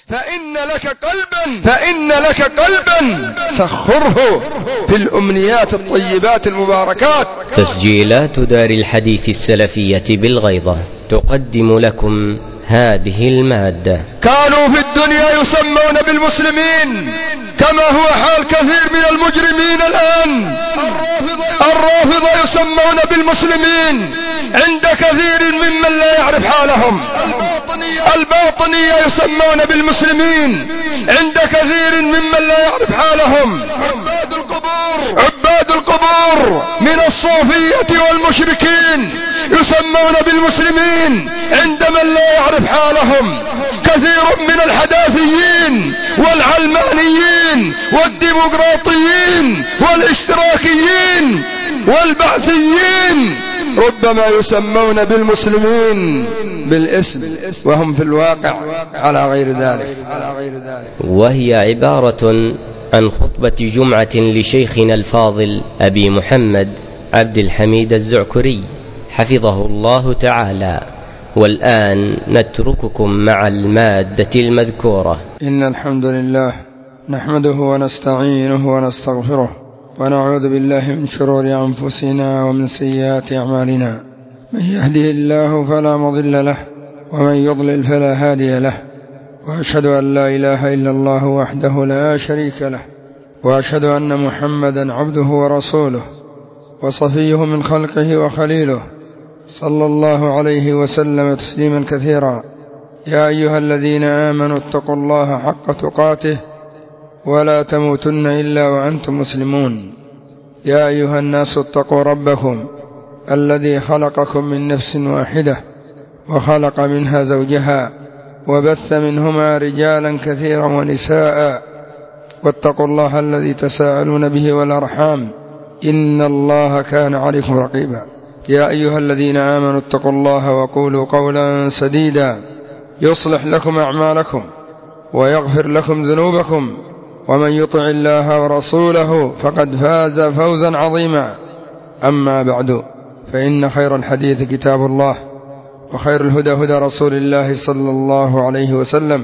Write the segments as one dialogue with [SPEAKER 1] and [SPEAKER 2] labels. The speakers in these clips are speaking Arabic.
[SPEAKER 1] فإن لك قلبا سخره في الأمنيات الطيبات المباركات.
[SPEAKER 2] تسجيلات دار الحديث السلفية بالغيضة تقدم لكم هذه المادة.
[SPEAKER 1] كانوا في الدنيا يسمون بالمسلمين كما هو حال كثير من المجرمين الآن. الرافضة يسمون بالمسلمين عند كثير ممن لا يعرف حالهم. الباطنية يسمون بالمسلمين عند كثير ممن لا يعرف حالهم. عباد القبور من الصوفية والمشركين يسمون بالمسلمين عند من لا يعرف حالهم. كثير من الحداثيين والعلمانيين والديمقراطيين والاشتراكيين والبعثيين ربما يسمون بالمسلمين بالاسم وهم في الواقع على غير ذلك.
[SPEAKER 2] وهي عبارة عن خطبة جمعة لشيخنا الفاضل أبي محمد عبد الحميد الزعكري حفظه الله تعالى. والآن نترككم مع المادة المذكورة.
[SPEAKER 1] إن الحمد لله نحمده ونستعينه ونستغفره ونعوذ بالله من شرور أنفسنا ومن سيئات أعمالنا. من يهده الله فلا مضل له ومن يضلل فلا هادي له. وأشهد أن لا إله إلا الله وحده لا شريك له وأشهد أن محمدا عبده ورسوله وصفيه من خلقه وخليله صلى الله عليه وسلم تسليما كثيرا. يا أيها الذين آمنوا اتقوا الله حق تقاته ولا تموتن إلا وأنتم مسلمون. يا أيها الناس اتقوا ربكم الذي خلقكم من نفس واحدة وخلق منها زوجها وبث منهما رجالا كثيرا ونساء واتقوا الله الذي تساءلون به والأرحام إن الله كان عليكم رقيبا. يا أيها الذين آمنوا اتقوا الله وقولوا قولا سديدا يصلح لكم أعمالكم ويغفر لكم ذنوبكم ومن يطع الله ورسوله فقد فاز فوزا عظيما. أما بعد فإن خير الحديث كتاب الله وخير الهدى هدى رسول الله صلى الله عليه وسلم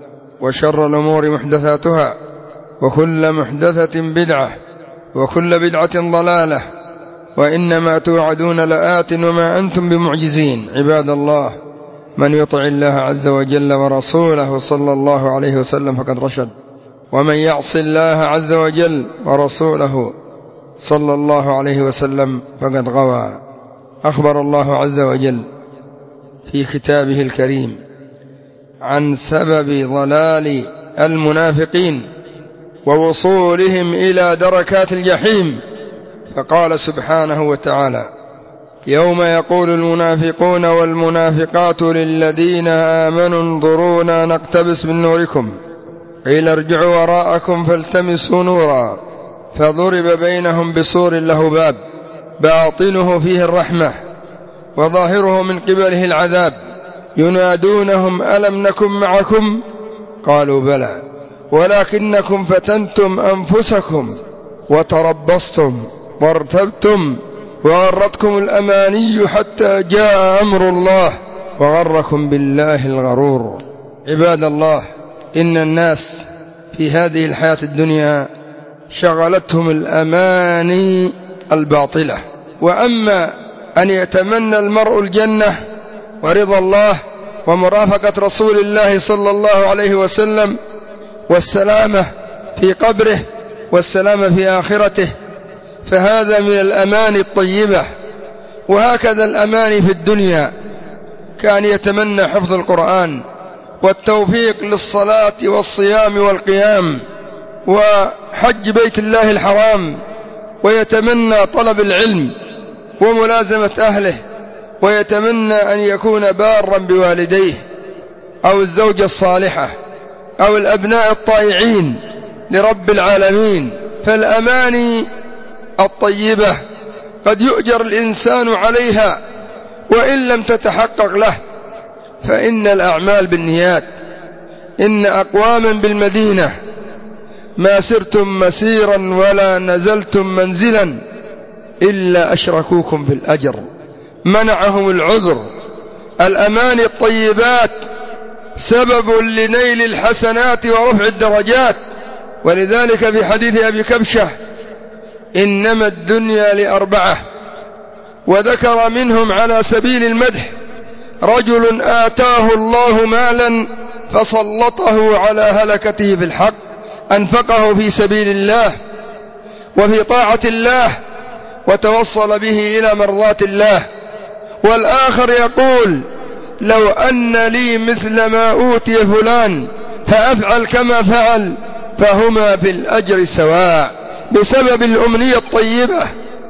[SPEAKER 1] وشر الأمور محدثاتها وكل محدثة بدعة وكل بدعة ضلالة وإنما توعدون لآت وما أنتم بمعجزين. عباد الله من يطع الله عز وجل ورسوله صلى الله عليه وسلم فقد رشد ومن يعص الله عز وجل ورسوله صلى الله عليه وسلم فقد غوى. أخبر الله عز وجل في كتابه الكريم عن سبب ضلال المنافقين ووصولهم إلى دركات الجحيم فقال سبحانه وتعالى يوم يقول المنافقون والمنافقات للذين آمنوا انظرونا نقتبس من نوركم قيل ارجعوا وراءكم فالتمسوا نورا فضرب بينهم بسور له باب باطنه فيه الرحمة وظاهره من قبله العذاب ينادونهم ألم نكن معكم قالوا بلى ولكنكم فتنتم أنفسكم وتربصتم وارتبتم وغرتكم الأماني حتى جاء أمر الله وغركم بالله الغرور. عباد الله إن الناس في هذه الحياة الدنيا شغلتهم الأماني الباطلة. وأما أن يتمنى المرء الجنة ورضا الله ومرافقة رسول الله صلى الله عليه وسلم والسلامة في قبره والسلامة في آخرته فهذا من الأماني الطيبة. وهكذا الأماني في الدنيا كان يتمنى حفظ القرآن والتوفيق للصلاة والصيام والقيام وحج بيت الله الحرام ويتمنى طلب العلم وملازمة أهله ويتمنى أن يكون بارا بوالديه أو الزوجة الصالحة أو الأبناء الطائعين لرب العالمين. فالأماني الطيبة قد يؤجر الإنسان عليها وإن لم تتحقق له فإن الأعمال بالنيات. إن أقواما بالمدينة ما سرتم مسيرا ولا نزلتم منزلا إلا أشركوكم في الأجر منعهم العذر. الأماني الطيبات سبب لنيل الحسنات ورفع الدرجات. ولذلك في حديث أبي كبشة إنما الدنيا لأربعة، وذكر منهم على سبيل المدح: رجل آتاه الله مالا فسلطه على هلكته في الحق، أنفقه في سبيل الله وفي طاعة الله وتوصل به إلى مرضات الله. والآخر يقول: لو أن لي مثل ما أوتي فلان فأفعل كما فعل، فهما في الأجر سواء، بسبب الأمنية الطيبة،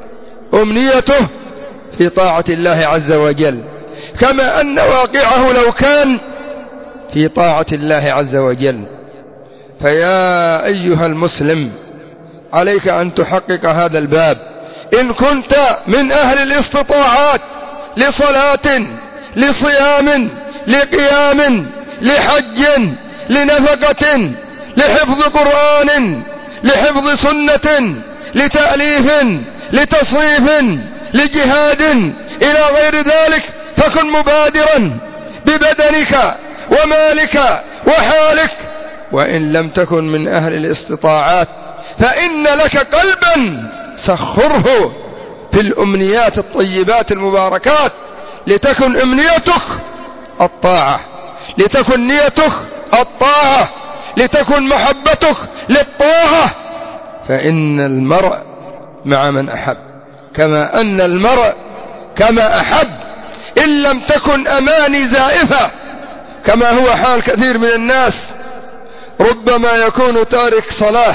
[SPEAKER 1] أمنيته في طاعة الله عز وجل، كما أن واقعه لو كان في طاعة الله عز وجل. فيا أيها المسلم، عليك أن تحقق هذا الباب. إن كنت من أهل الاستطاعات لصلاة، لصيام، لقيام، لحج، لنفقة، لحفظ قرآن، لحفظ سنة، لتأليف، لتصنيف، لجهاد، إلى غير ذلك، فكن مبادرا ببدنك ومالك وحالك. وإن لم تكن من أهل الاستطاعات فإن لك قلبا، سخره في الأمنيات الطيبات المباركات، لتكن أمنيتك الطاعة، لتكن نيتك الطاعة، لتكن محبتك للطاعة. فإن المرء مع من أحب، كما أن المرء كما أحب. إن لم تكن أماني زائفة كما هو حال كثير من الناس، ربما يكون تارك صلاة،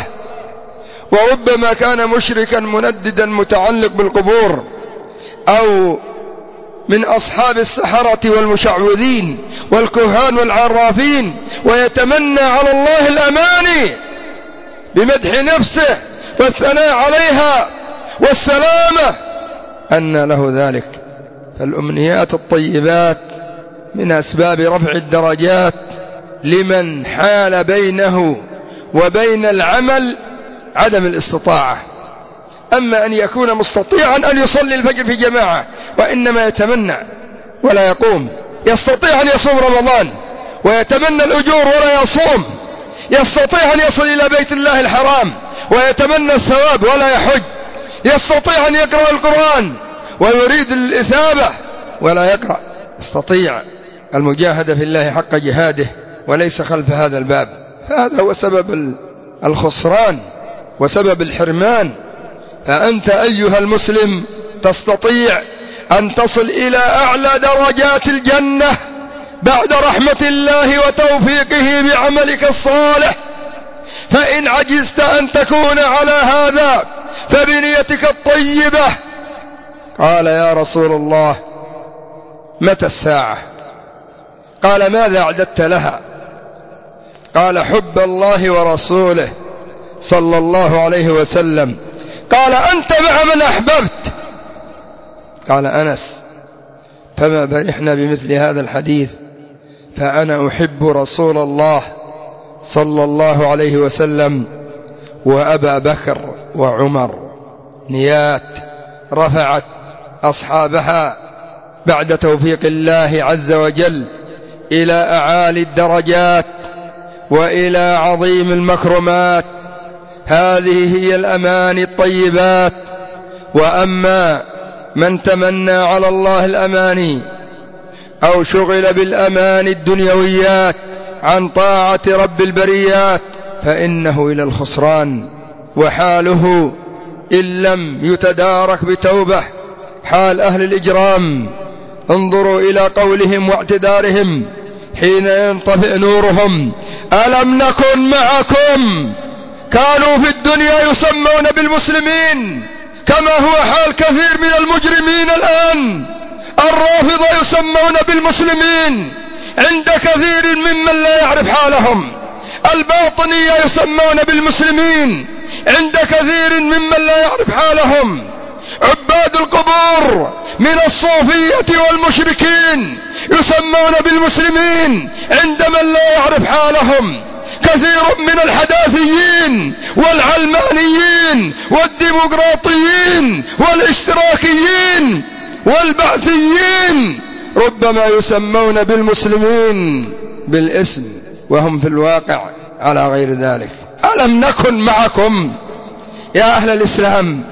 [SPEAKER 1] وربما كان مشركا منددا متعلق بالقبور، أو من أصحاب السحرة والمشعوذين والكهان والعرافين، ويتمنى على الله الأماني بمدح نفسه والثناء عليها والسلامة، أن له ذلك. فالأمنيات الطيبات من أسباب رفع الدرجات لمن حال بينه وبين العمل عدم الاستطاعة. أما أن يكون مستطيعا أن يصلي الفجر في جماعة وإنما يتمنى ولا يقوم، يستطيع أن يصوم رمضان ويتمنى الأجور ولا يصوم، يستطيع أن يصل إلى بيت الله الحرام ويتمنى الثواب ولا يحج، يستطيع أن يقرأ القرآن ويريد الإثابة ولا يقرأ، يستطيع المجاهدة في الله حق جهاده وليس خلف هذا الباب. فهذا هو سبب الخسران وسبب الحرمان. فأنت أيها المسلم تستطيع أن تصل إلى أعلى درجات الجنة بعد رحمة الله وتوفيقه بعملك الصالح. فإن عجزت أن تكون على هذا فبنيتك الطيبة. قال: يا رسول الله، متى الساعة؟ قال: ماذا أعددت لها؟ قال: حب الله ورسوله صلى الله عليه وسلم. قال: أنت مع من أحببت. قال أنس: فما برحنا بمثل هذا الحديث، فأنا أحب رسول الله صلى الله عليه وسلم وأبا بكر وعمر. نيات رفعت أصحابها بعد توفيق الله عز وجل إلى أعالي الدرجات وإلى عظيم المكرمات. هذه هي الأماني الطيبات. وأما من تمنى على الله الأماني أو شغل بالأماني الدنيويات عن طاعة رب البريات فإنه إلى الخسران، وحاله إن لم يتدارك بتوبة حال أهل الإجرام. انظروا إلى قولهم واعتذارهم حين ينطفئ نورهم: ألم نكن معكم؟ كانوا في الدنيا يسمون بالمسلمين كما هو حال كثير من المجرمين الآن. الرافضة يسمون بالمسلمين عند كثير ممن لا يعرف حالهم. الباطنية يسمون بالمسلمين عند كثير ممن لا يعرف حالهم. عباد القبور من الصوفية والمشركين يسمون بالمسلمين عند من لا يعرف حالهم. كثير من الحداثيين والعلمانيين والديمقراطيين والاشتراكيين والبعثيين ربما يسمون بالمسلمين بالاسم وهم في الواقع على غير ذلك. ألم نكن معكم يا أهل الإسلام؟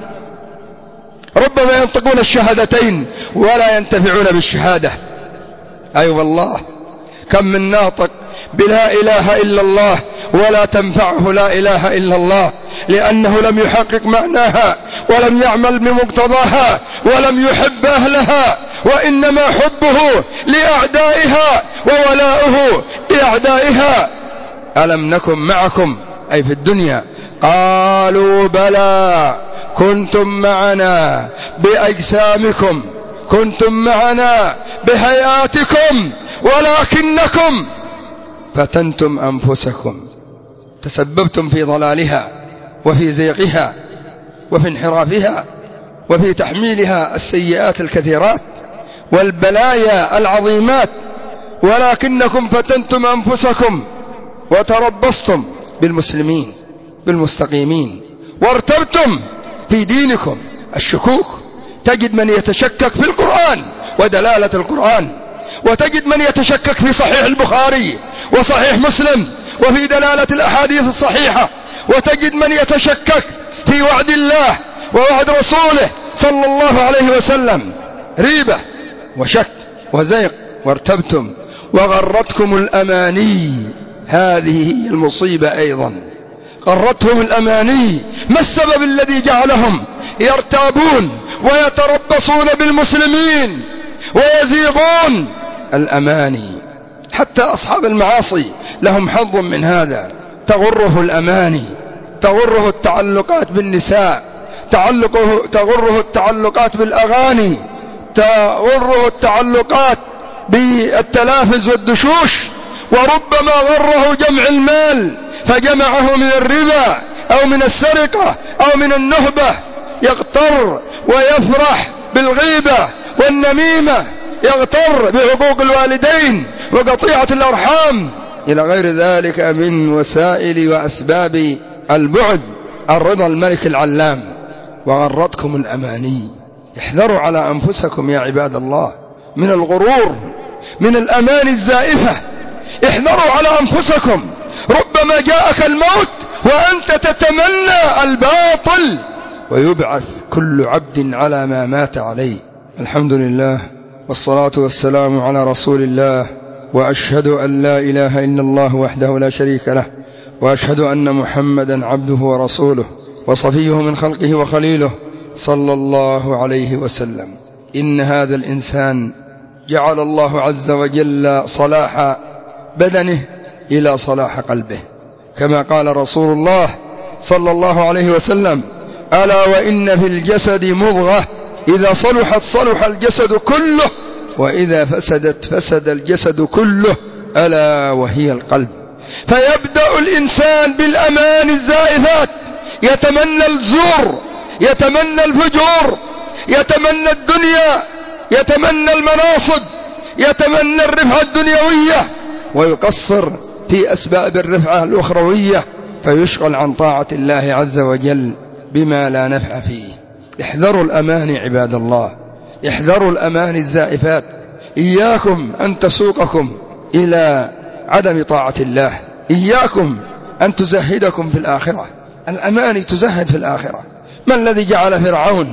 [SPEAKER 1] ربما ينطقون الشهادتين ولا ينتفعون بالشهادة. أي والله كم من ناطق بلا إله إلا الله ولا تنفعه لا إله إلا الله، لأنه لم يحقق معناها ولم يعمل بمقتضاها ولم يحب أهلها، وإنما حبه لأعدائها وولاؤه لأعدائها. ألم نكن معكم أي في الدنيا؟ قالوا بلى كنتم معنا بأجسامكم، كنتم معنا بهيئاتكم، ولكنكم فتنتم أنفسكم، تسببتم في ضلالها وفي زيغها وفي انحرافها وفي تحميلها السيئات الكثيرات والبلايا العظيمات، ولكنكم فتنتم أنفسكم وتربصتم بالمسلمين بالمستقيمين وارتبتم في دينكم. الشكوك، تجد من يتشكك في القرآن ودلالة القرآن، وتجد من يتشكك في صحيح البخاري وصحيح مسلم وفي دلالة الأحاديث الصحيحة، وتجد من يتشكك في وعد الله ووعد رسوله صلى الله عليه وسلم. ريبة وشك وزيغ، وارتبتم وغرتكم الأماني. هذه هي المصيبة أيضا، غرتهم الأماني. ما السبب الذي جعلهم يرتابون ويتربصون بالمسلمين ويزيغون؟ الأماني. حتى أصحاب المعاصي لهم حظ من هذا، تغره الأماني، تغره التعلقات بالنساء، تغره التعلقات بالأغاني، تغره التعلقات بالتلافز والدشوش، وربما غره جمع المال فجمعه من الربا أو من السرقة أو من النهبة، يغتر ويفرح بالغيبة والنميمة، يغتر بحقوق الوالدين وقطيعة الأرحام إلى غير ذلك من وسائل وأسباب البعد عن رضا الملك العلام. وغرتكم الأماني. احذروا على أنفسكم يا عباد الله من الغرور، من الأماني الزائفة. احذروا على أنفسكم، ربما جاءك الموت وأنت تتمنى الباطل، ويبعث كل عبد على ما مات عليه. الحمد لله والصلاة والسلام على رسول الله، وأشهد أن لا إله إلا الله وحده لا شريك له، وأشهد أن محمدا عبده ورسوله وصفيه من خلقه وخليله صلى الله عليه وسلم. إن هذا الإنسان جعل الله عز وجل صلاح بدنه إلى صلاح قلبه، كما قال رسول الله صلى الله عليه وسلم: ألا وإن في الجسد مضغة إذا صلحت صلح الجسد كله، وإذا فسدت فسد الجسد كله، ألا وهي القلب. فيبدأ الإنسان بالأمان الزائفات، يتمنى الزور، يتمنى الفجور، يتمنى الدنيا، يتمنى المناصب، يتمنى الرفعة الدنيوية، ويقصر في أسباب الرفعة الأخروية، فيشغل عن طاعة الله عز وجل بما لا نفع فيه. احذروا الأماني عباد الله، احذروا الأماني الزائفات. إياكم أن تسوقكم إلى عدم طاعة الله، إياكم أن تزهدكم في الآخرة. الأماني تزهد في الآخرة. ما الذي جعل فرعون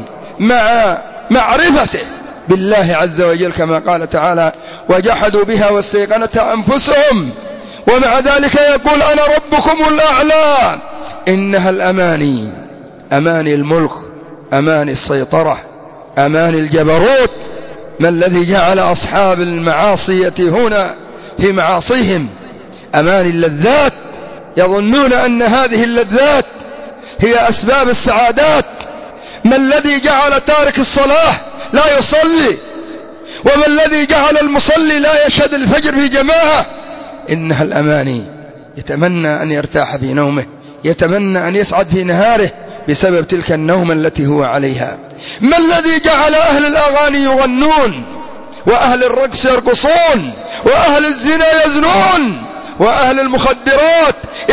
[SPEAKER 1] مع معرفته بالله عز وجل كما قال تعالى: وجحدوا بها واستيقنتها أنفسهم، ومع ذلك يقول: أنا ربكم الأعلى. إنها الأماني، أماني الملك، أماني السيطرة، أماني الجبروت. ما الذي جعل أصحاب المعاصي يتيهون في معاصيهم؟ أماني اللذات، يظنون أن هذه اللذات هي أسباب السعادات. ما الذي جعل تارك الصلاة لا يصلي؟ وما الذي جعل المصلي لا يشهد الفجر في جماعة؟ إنها الأماني. يتمنى أن يرتاح في نومه، يتمنى أن يسعد في نهاره بسبب تلك النوم التي هو عليها. ما الذي جعل أهل الأغاني يغنون، وأهل الرقص يرقصون، وأهل الزنا يزنون، وأهل المخدرات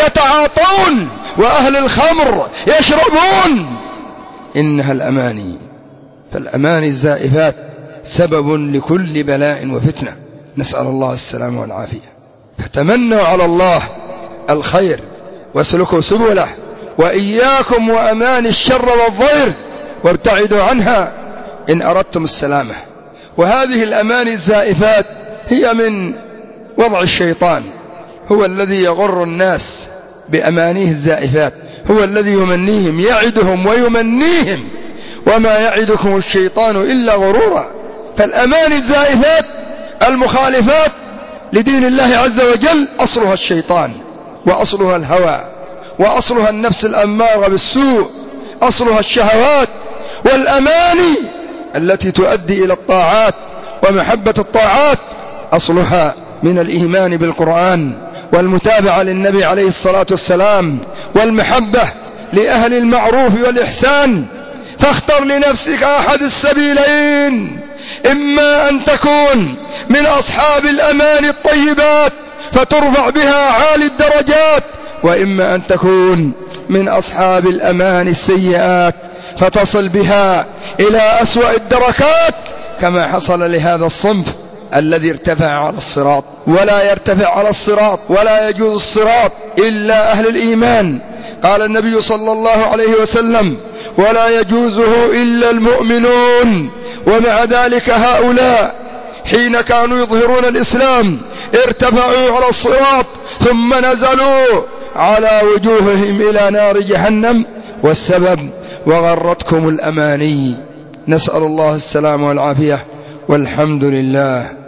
[SPEAKER 1] يتعاطون، وأهل الخمر يشربون؟ إنها الأماني. فالأماني الزائفات سبب لكل بلاء وفتنة، نسأل الله السلامة والعافية. فتمنوا على الله الخير واسلكوا سبله، وإياكم وأمان الشر والضير وابتعدوا عنها إن أردتم السلامة. وهذه الأماني الزائفات هي من وضع الشيطان، هو الذي يغر الناس بأمانيه الزائفات، هو الذي يمنيهم، يعدهم ويمنيهم، وما يعدكم الشيطان إلا غرورا. فالأماني الزائفات المخالفات لدين الله عز وجل أصلها الشيطان، وأصلها الهوى، وأصلها النفس الأمارة بالسوء، أصلها الشهوات. والأماني التي تؤدي إلى الطاعات ومحبة الطاعات أصلها من الإيمان بالقرآن والمتابعة للنبي عليه الصلاة والسلام والمحبة لأهل المعروف والإحسان. فاختر لنفسك أحد السبيلين، إما أن تكون من أصحاب الأمان الطيبات فترفع بها عالي الدرجات، وإما أن تكون من أصحاب الأمان السيئات فتصل بها إلى أسوأ الدركات، كما حصل لهذا الصنف الذي ارتفع على الصراط. ولا يرتفع على الصراط ولا يجوز الصراط إلا أهل الإيمان. قال النبي صلى الله عليه وسلم: ولا يجوزه إلا المؤمنون. ومع ذلك هؤلاء حين كانوا يظهرون الإسلام ارتفعوا على الصراط ثم نزلوا على وجوههم إلى نار جهنم، والسبب وغرتكم الأماني. نسأل الله السلام والعافية، والحمد لله.